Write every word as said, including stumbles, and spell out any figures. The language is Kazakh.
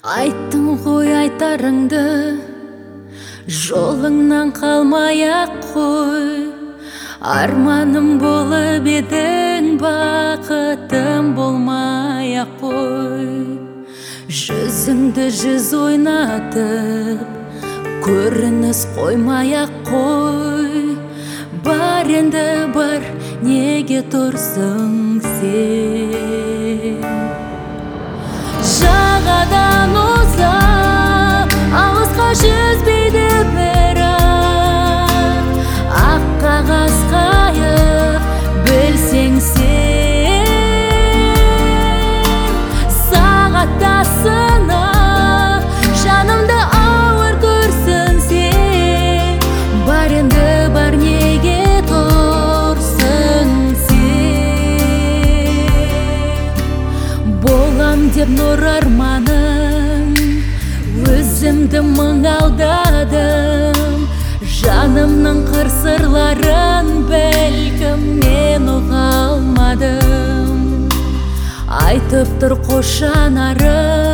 Айттың ғой айтарыңды, жолыңнан қалмай-ақ қой. Арманым болып едің, бақытым болмай-ақ қой. Жүзіңді жүз ойнатып, көрініс қоймай-ақ қой. Бар енді бар, неге тұрсың сен? Жағадан ұзап, алысқа жүзбейді бірақ, ақ қағаз қайық білсең сен. Сағаттасына жанымды ауыр көрсін сен. Бар енді бар, неге тұрсың сен? Болам деп нұр арманым, өзімді мың алдадым. Жанымның қыр-сырларын бәлкім мен ұға алмадым. Айтып тұр қош жанарым,